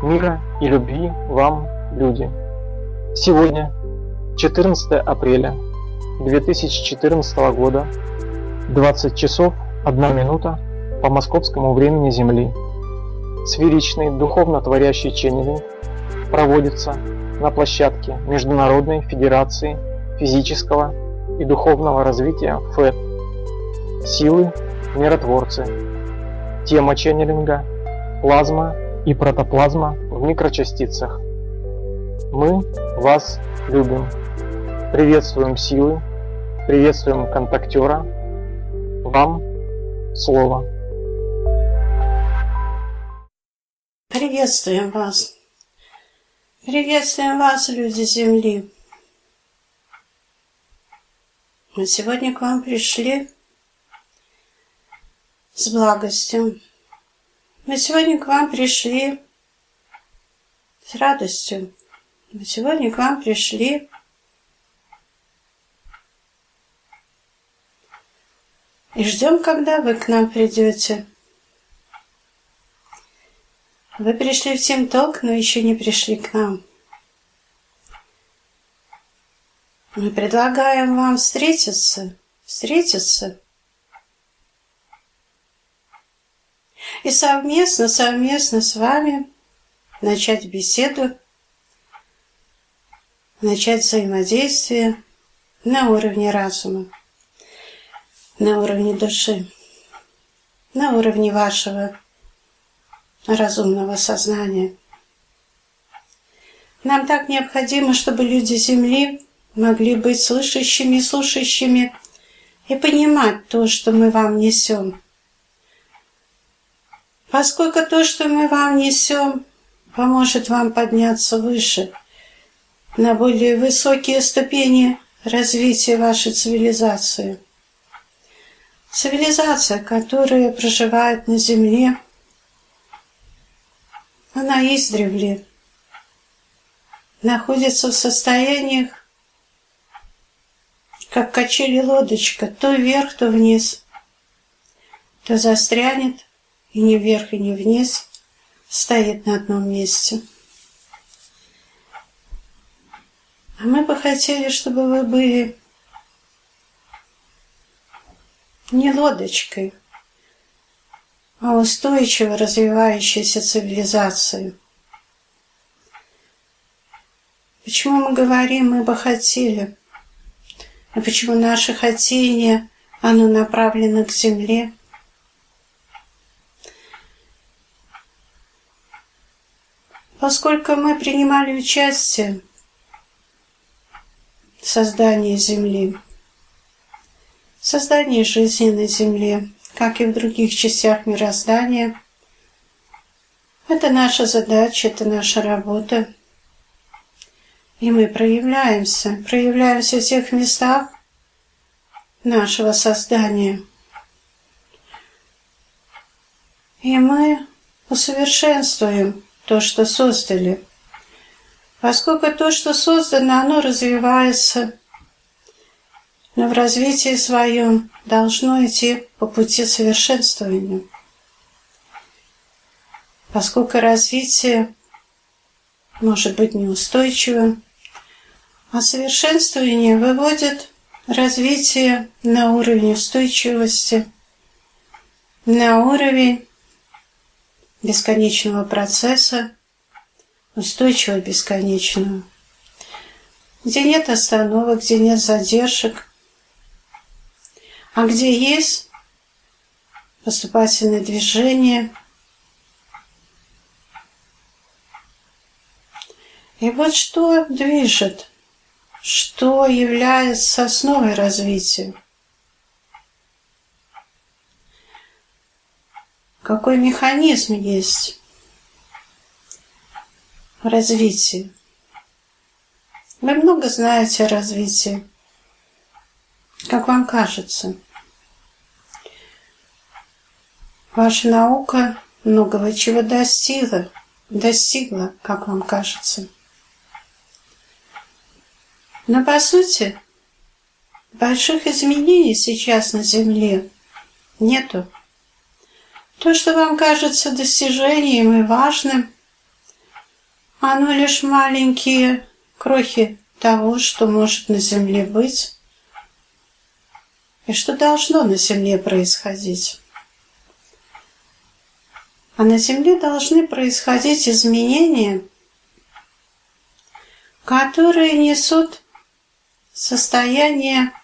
Мира и любви вам, люди! Сегодня, 14 апреля 2014 года, 20 часов 1 минута по московскому времени Земли, сферичный духовно-творящий ченнелинг проводится на площадке Международной Федерации Физического и Духовного Развития ФЭД «Силы Миротворцы». Тема ченнелинга – плазма и протоплазма в микрочастицах. Мы вас любим. Приветствуем силы, приветствуем контактера. Вам слово. Приветствуем вас. Приветствуем вас, люди Земли. Мы сегодня к вам пришли с благостью. Мы сегодня к вам пришли с радостью. Мы сегодня к вам пришли и ждем, когда вы к нам придете. Вы пришли в Тимток, но еще не пришли к нам. Мы предлагаем вам встретиться и совместно с вами начать беседу, начать взаимодействие на уровне разума, на уровне души, на уровне вашего разумного сознания. Нам так необходимо, чтобы люди Земли могли быть слышащими, слушающими и понимать то, что мы вам несем. Поскольку то, что мы вам несем, поможет вам подняться выше, на более высокие ступени развития вашей цивилизации. Цивилизация, которая проживает на Земле, она издревле находится в состояниях, как качели лодочка, то вверх, то вниз, то застрянет, и ни вверх, и ни вниз, стоит на одном месте. А мы бы хотели, чтобы вы были не лодочкой, а устойчиво развивающейся цивилизацией. Почему мы говорим «мы бы хотели», а почему наше хотение, оно направлено к Земле? Поскольку мы принимали участие в создании Земли, в создании жизни на Земле, как и в других частях мироздания, это наша задача, это наша работа. И мы проявляемся в тех местах нашего создания. И мы усовершенствуем то, что создали. Поскольку то, что создано, оно развивается, но в развитии своем должно идти по пути совершенствования. Поскольку развитие может быть неустойчивым, а совершенствование выводит развитие на уровень устойчивости, на уровень бесконечного процесса, устойчивого бесконечного, где нет остановок, где нет задержек, а где есть поступательное движение. И вот что движет, что является основой развития. Какой механизм есть в развитии? Вы много знаете о развитии. Как вам кажется? Ваша наука многого чего достигла, как вам кажется. Но по сути, больших изменений сейчас на Земле нету. То, что вам кажется достижением и важным, оно лишь маленькие крохи того, что может на Земле быть и что должно на Земле происходить. А на Земле должны происходить изменения, которые несут состояние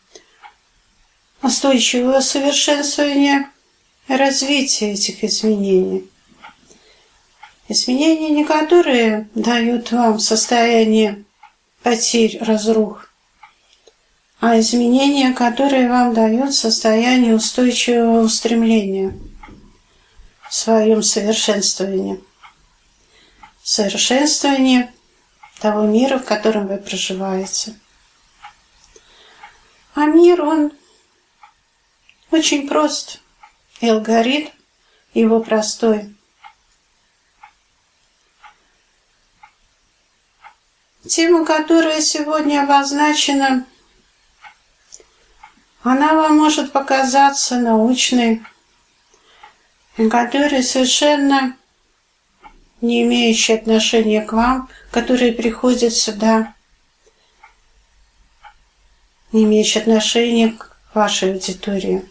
устойчивого совершенствования и развития этих изменений. Изменения, не которые дают вам состояние потерь, разрух, а изменения, которые вам дают состояние устойчивого устремления в своем совершенствовании. Совершенствовании того мира, в котором вы проживаете. А мир, он очень прост, и алгоритм его простой. Тема, которая сегодня обозначена, она вам может показаться научной, которая совершенно не имеющая отношения к вам, которые приходят сюда, не имеющая отношения к вашей аудитории.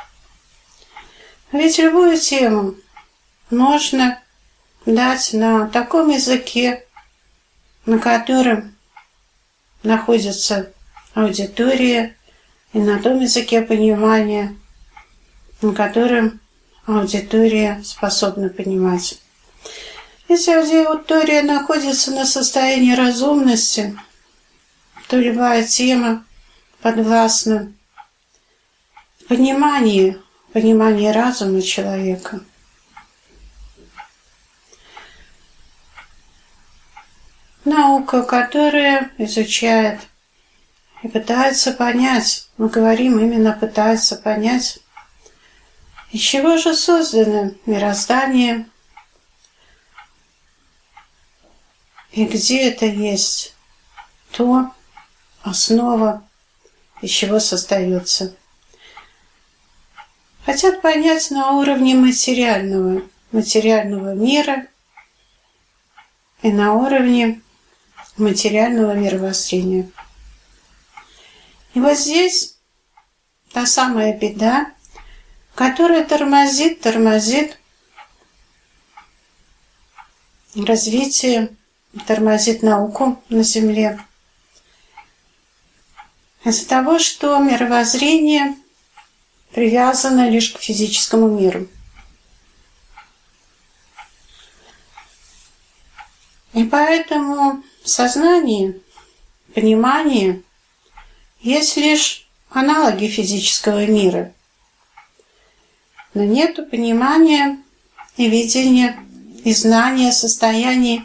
Ведь любую тему можно дать на таком языке, на котором находится аудитория, и на том языке понимания, на котором аудитория способна понимать. Если аудитория находится на состоянии разумности, то любая тема подвластна пониманию разума человека. Наука, которая изучает и пытается понять, мы говорим именно пытается понять, из чего же создано мироздание, и где это есть то, основа, из чего создается. Хотят понять на уровне материального мира и на уровне материального мировоззрения. И вот здесь та самая беда, которая тормозит развитие, тормозит науку на Земле. Из-за того, что мировоззрение привязано лишь к физическому миру. И поэтому сознание, понимание есть лишь аналоги физического мира. Но нет понимания и видения, и знания состояний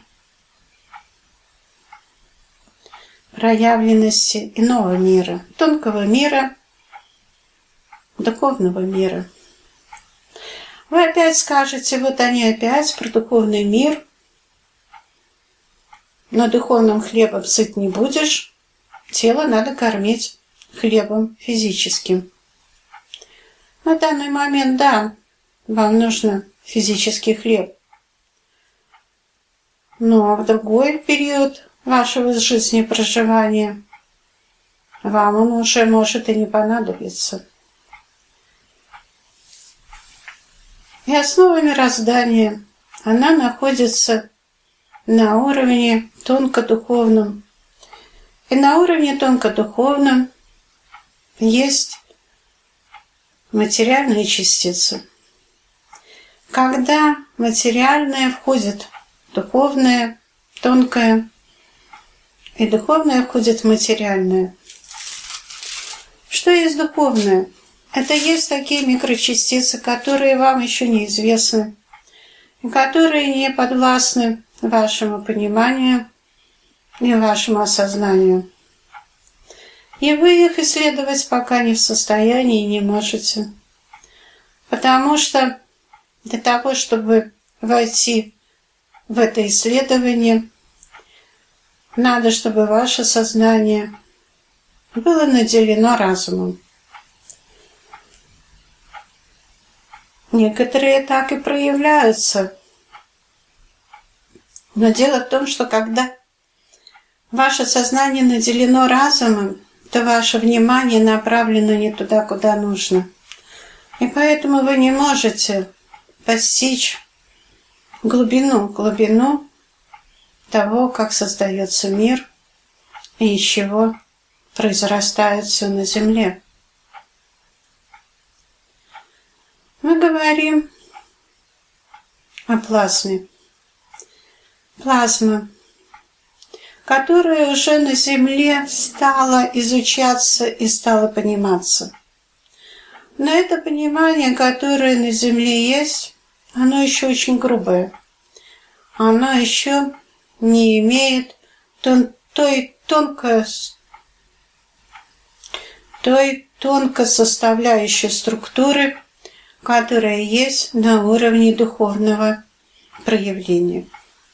проявленности иного мира, тонкого мира, духовного мира. Вы опять скажете, вот они опять про духовный мир, но духовным хлебом сыт не будешь, тело надо кормить хлебом физическим. На данный момент, да, вам нужен физический хлеб. Но в другой период вашего жизни проживания вам он уже может и не понадобиться. И основа мироздания, она находится на уровне тонкодуховном. И на уровне тонкодуховном есть материальные частицы. Когда материальное входит в духовное, тонкое, и духовное входит в материальное. Что есть духовное? Это есть такие микрочастицы, которые вам еще неизвестны, и которые не подвластны вашему пониманию и вашему осознанию. И вы их исследовать пока не в состоянии и не можете. Потому что для того, чтобы войти в это исследование, надо, чтобы ваше сознание было наделено разумом. Некоторые так и проявляются Но дело в том, что когда ваше сознание наделено разумом, то ваше внимание направлено не туда, куда нужно. И поэтому вы не можете постичь глубину того, как создается мир и из чего произрастает все на Земле. Мы говорим о плазме. Плазма, которая уже на Земле стала изучаться и стала пониматься. Но это понимание, которое на Земле есть, оно еще очень грубое. Оно еще не имеет той тонкой составляющей структуры, которая есть на уровне духовного проявления.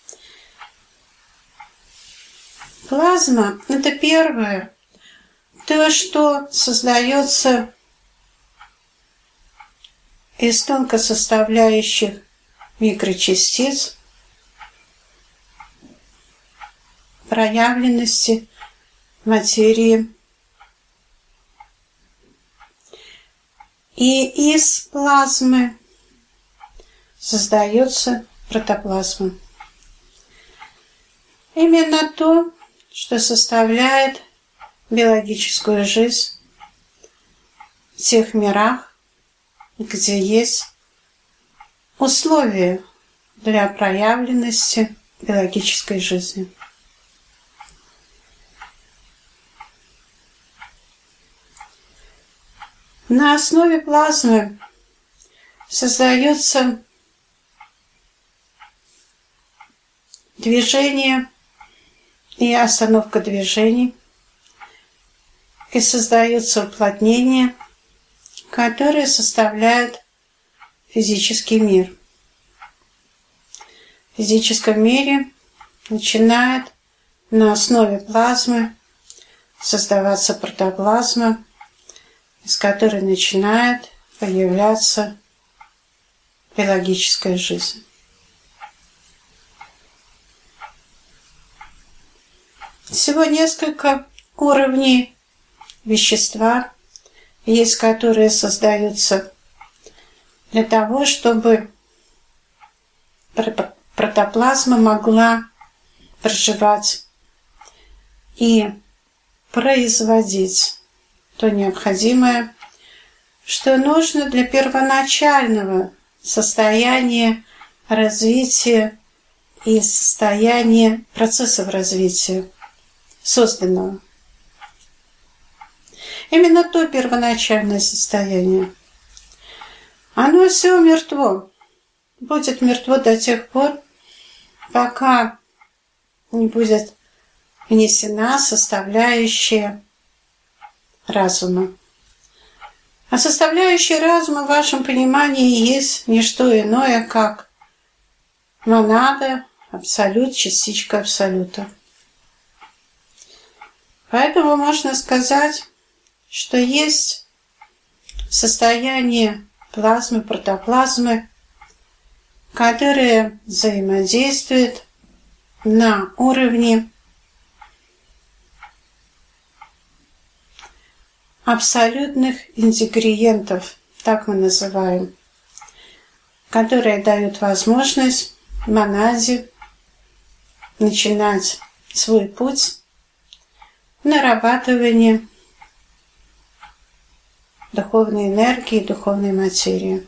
Плазма – это первое, то, что создается из тонко составляющих микрочастиц, проявленности материи. И из плазмы создается протоплазма. Именно то, что составляет биологическую жизнь в тех мирах, где есть условия для проявленности биологической жизни. На основе плазмы создается движение и остановка движений, и создается уплотнение, которое составляет физический мир. В физическом мире начинает на основе плазмы создаваться протоплазма, из которой начинает появляться биологическая жизнь. Всего несколько уровней вещества есть, которые создаются для того, чтобы протоплазма могла проживать и производить то необходимое, что нужно для первоначального состояния развития и состояния процессов развития созданного. Именно то первоначальное состояние. Оно все мертво. Будет мертво до тех пор, пока не будет внесена составляющая разума. А составляющая разума в вашем понимании есть не что иное, как монада, абсолют, частичка абсолюта. Поэтому можно сказать, что есть состояние плазмы, протоплазмы, которые взаимодействуют на уровне абсолютных ингредиентов, так мы называем, которые дают возможность монаде начинать свой путь нарабатывания духовной энергии, духовной материи.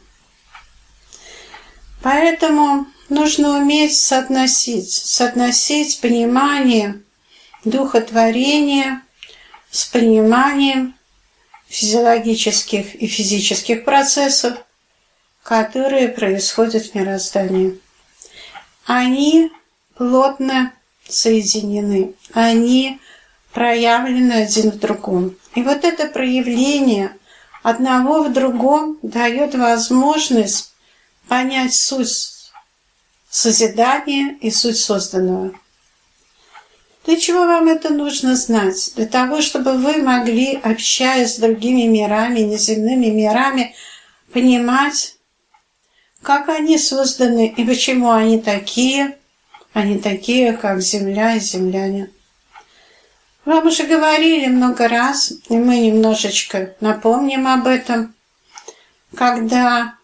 Поэтому нужно уметь соотносить понимание духотворения с пониманием физиологических и физических процессов, которые происходят в мироздании. Они плотно соединены, они проявлены один в другом. И вот это проявление одного в другом дает возможность понять суть созидания и суть созданного. Для чего вам это нужно знать? Для того, чтобы вы могли, общаясь с другими мирами, неземными мирами, понимать, как они созданы и почему они такие, а не такие, как земля и земляне. Вам уже говорили много раз, и мы немножечко напомним об этом, когда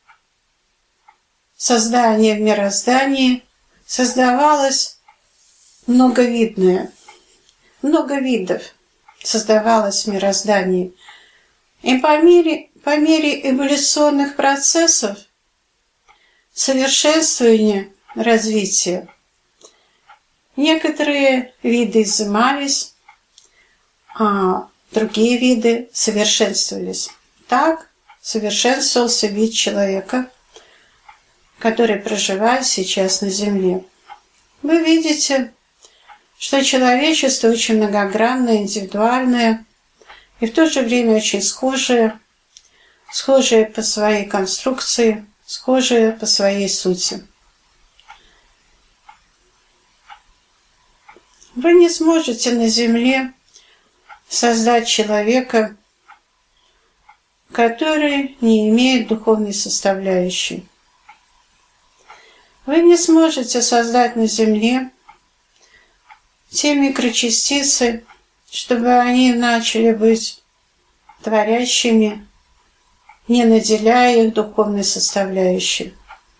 создание в мироздании создавалось многовидное, много видов создавалось в мироздании. И по мере эволюционных процессов совершенствования, развития, некоторые виды изымались, а другие виды совершенствовались. Так совершенствовался вид человека, который проживает сейчас на Земле. Вы видите, что человечество очень многогранное, индивидуальное и в то же время очень схожее по своей конструкции, схожее по своей сути. Вы не сможете на Земле создать человека, который не имеет духовной составляющей. Вы не сможете создать на Земле те микрочастицы, чтобы они начали быть творящими, не наделяя их духовной составляющей.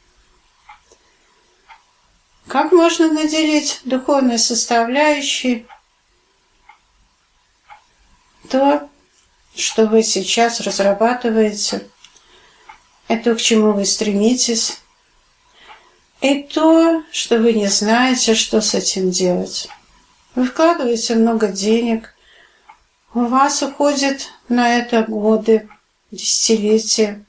Как можно наделить духовной составляющей то, что вы сейчас разрабатываете, и то, к чему вы стремитесь, и то, что вы не знаете, что с этим делать? Вы вкладываете много денег, у вас уходит на это годы, десятилетия,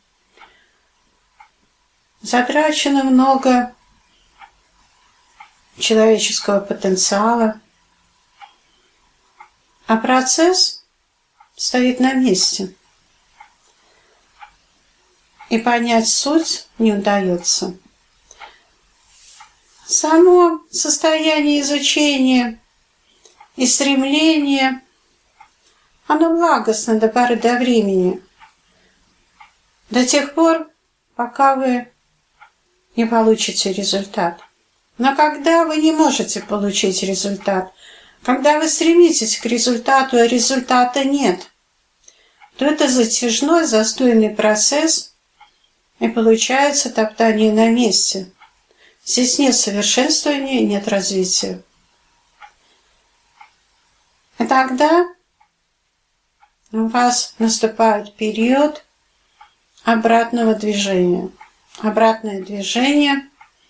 затрачено много человеческого потенциала, а процесс стоит на месте. И понять суть не удается. Само состояние изучения и стремления, оно благостно до поры до времени, до тех пор, пока вы не получите результат. Но когда вы не можете получить результат, когда вы стремитесь к результату, а результата нет, то это затяжной, застойный процесс, и получается топтание на месте. Здесь нет совершенствования, нет развития. И тогда у вас наступает период обратного движения. Обратное движение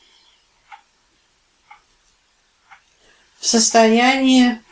в состоянии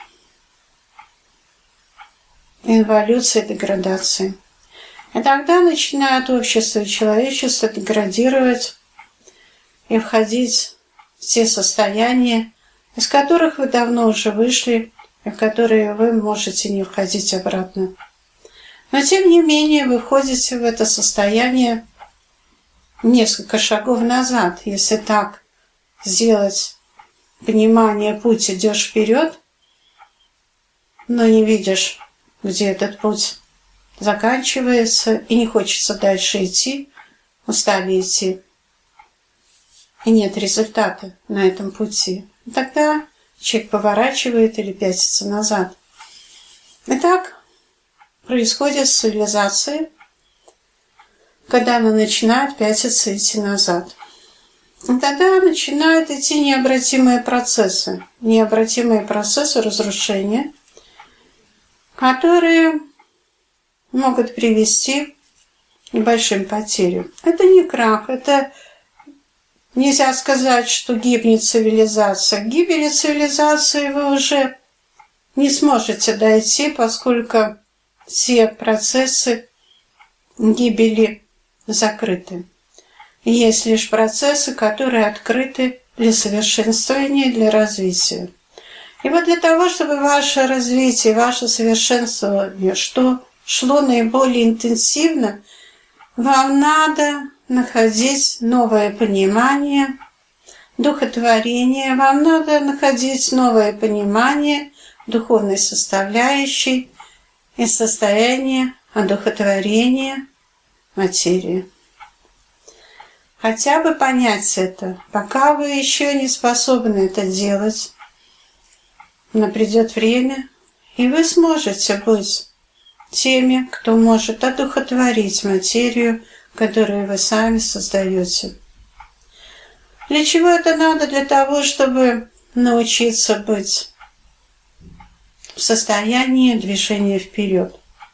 инволюции, деградации. И тогда начинает общество и человечество деградировать и входить в те состояния, из которых вы давно уже вышли, и в которые вы можете не входить обратно. Но тем не менее вы входите в это состояние несколько шагов назад. Если так сделать понимание, путь, идешь вперед, но не видишь, где этот путь заканчивается, и не хочется дальше идти, устали идти, и нет результата на этом пути. И тогда человек поворачивает или пятится назад. И так происходит с цивилизацией, когда она начинает пятиться и идти назад. И тогда начинают идти необратимые процессы разрушения, которые могут привести к большим потерям. Это не крах, это нельзя сказать, что гибнет цивилизация. К гибели цивилизации вы уже не сможете дойти, поскольку все процессы гибели закрыты. Есть лишь процессы, которые открыты для совершенствования, для развития. И вот для того, чтобы ваше развитие, ваше совершенствование шло наиболее интенсивно, вам надо находить новое понимание духотворения, вам надо находить новое понимание духовной составляющей и состояния одухотворения материи. хотя бы понять это, пока вы еще не способны это делать. Но придет время, и вы сможете быть теми, кто может одухотворить материю, которую вы сами создаете. Для чего это надо? Для того, чтобы научиться быть в состоянии движения вперед.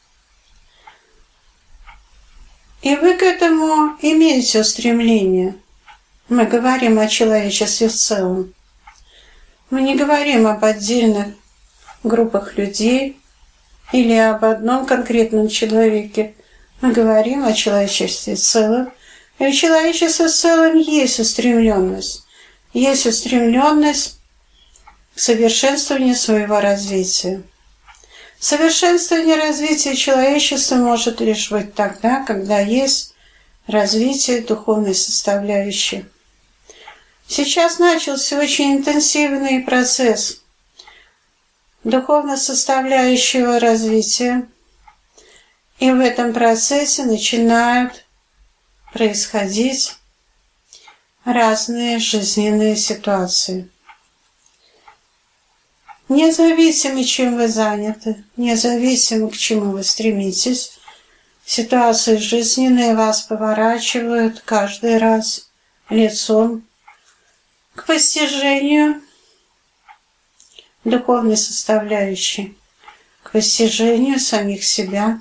И вы к этому имеете устремление. Мы говорим о человечестве в целом. Мы не говорим об отдельных группах людей или об одном конкретном человеке. Мы говорим о человечестве в целом. И у человечества в целом есть устремленность. Есть устремленность к совершенствованию своего развития. Совершенствование развития человечества может лишь быть тогда, когда есть развитие духовной составляющей. Сейчас начался очень интенсивный процесс духовно составляющего развития, и в этом процессе начинают происходить разные жизненные ситуации. Независимо, чем вы заняты, независимо, к чему вы стремитесь, ситуации жизненные вас поворачивают каждый раз лицом к постижению духовной составляющей, к постижению самих себя,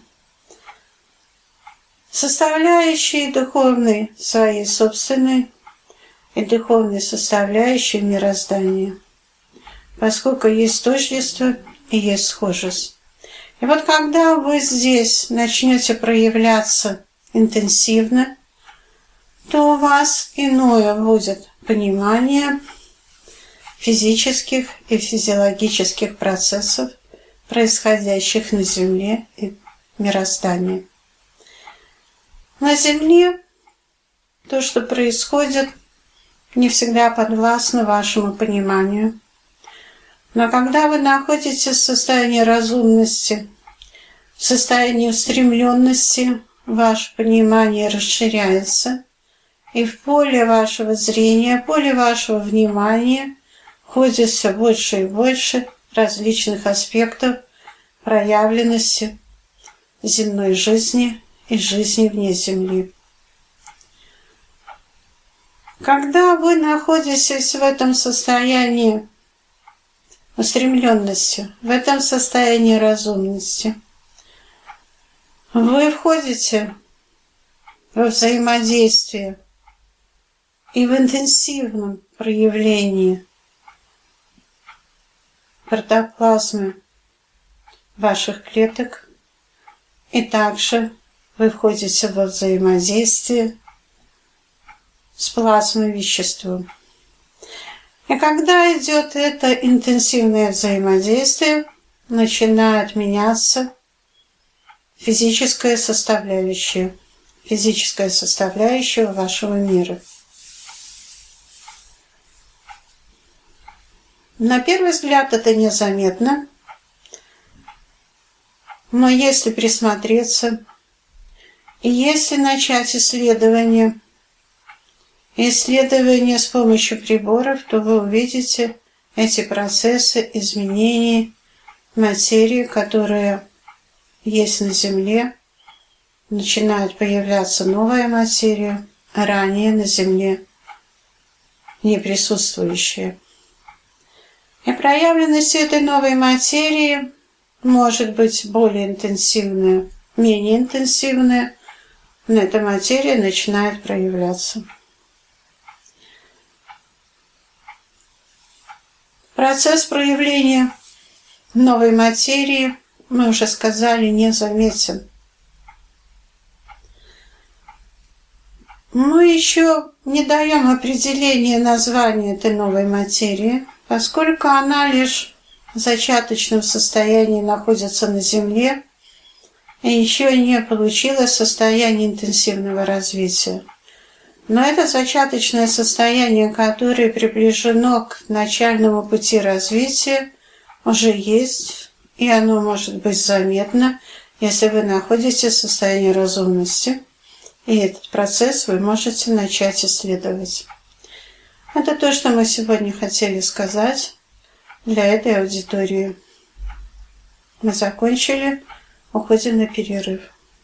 составляющей духовной своей собственной и духовной составляющей мироздания, поскольку есть тождество и есть схожесть. И вот когда вы здесь начнете проявляться интенсивно, то у вас иное будет понимание физических и физиологических процессов, происходящих на Земле и мироздании. На Земле то, что происходит, не всегда подвластно вашему пониманию. Но когда вы находитесь в состоянии разумности, в состоянии устремленности, ваше понимание расширяется, и в поле вашего зрения, поле вашего внимания входит все больше и больше различных аспектов проявленности земной жизни и жизни вне Земли. Когда вы находитесь в этом состоянии устремленности, в этом состоянии разумности, вы входите во взаимодействие и в интенсивном проявлении протоплазмы ваших клеток, и также вы входите во взаимодействие с плазмой веществом. И когда идет это интенсивное взаимодействие, начинает меняться физическая составляющая вашего мира. На первый взгляд это незаметно, но если присмотреться и если начать исследование с помощью приборов, то вы увидите эти процессы изменений материи, которые есть на Земле. Начинает появляться новая материя, ранее на Земле не присутствующая. И проявленность этой новой материи может быть более интенсивная, менее интенсивная, но эта материя начинает проявляться. Процесс проявления новой материи, мы уже сказали, незаметен. Мы еще не даем определения названия этой новой материи, поскольку она лишь в зачаточном состоянии находится на Земле и еще не получила состояние интенсивного развития. Но это зачаточное состояние, которое приближено к начальному пути развития, уже есть, и оно может быть заметно, если вы находитесь в состоянии разумности, И этот процесс вы можете начать исследовать. Это то, что мы сегодня хотели сказать для этой аудитории. Мы закончили, уходим на перерыв.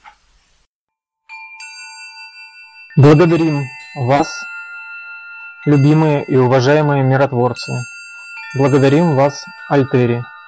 Благодарим вас, любимые и уважаемые миротворцы. Благодарим вас, Альтери.